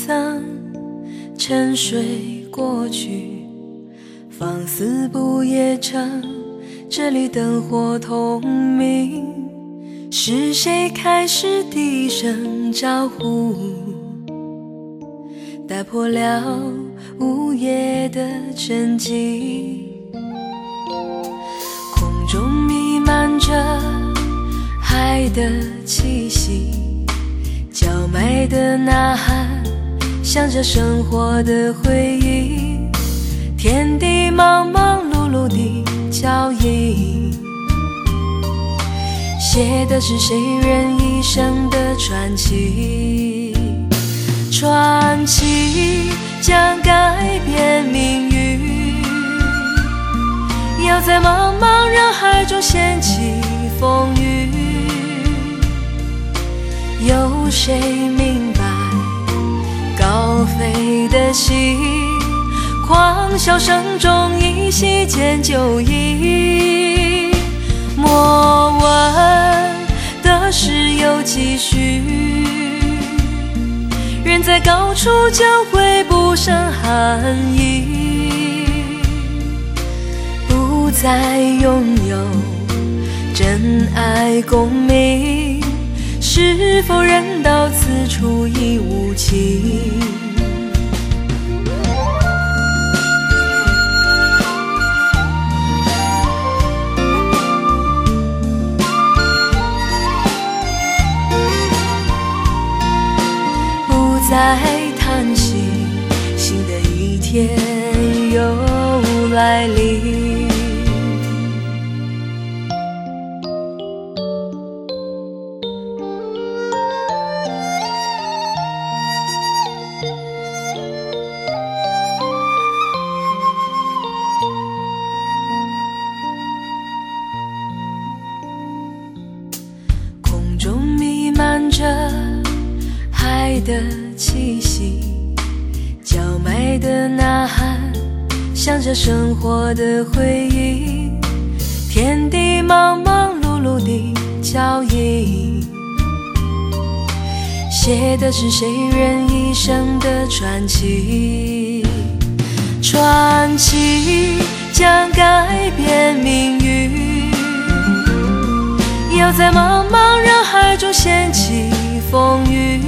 曾沉睡过去，放肆不夜城，这里灯火通明。是谁开始低声招呼，打破了午夜的沉寂。空中弥漫着海的气息，叫卖的呐喊像着生活的回忆。天地忙忙碌碌的脚印，写的是谁人一生的传奇。传奇将改变命运，要在茫茫人海中掀起风雨。有谁明白高飞的心，狂笑声中依稀见旧忆。莫问得失又几许，人在高处将会不胜寒意。不再拥有真爱功名，是否人到此处已无情。在叹息，新的一天又来临。空中弥漫着海的气息，叫卖的呐喊像着生活的回忆。天地忙忙碌碌的脚印，写的是谁人一生的传奇。传奇将改变命运，要在茫茫人海中掀起风雨。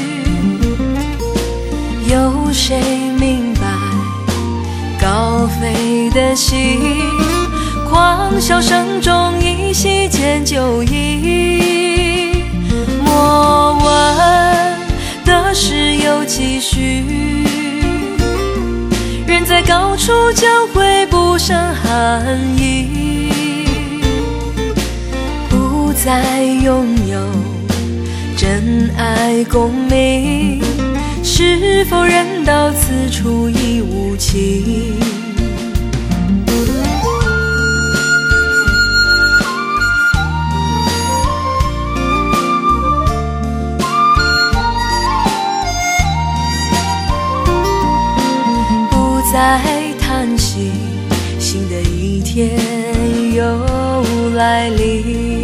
有谁明白高飞的心，狂笑声中依稀见旧忆。莫问得失又几许，人在高处将会不胜寒意。不再拥有真爱功名，是否人到此处已无情。不再叹息，新的一天又来临。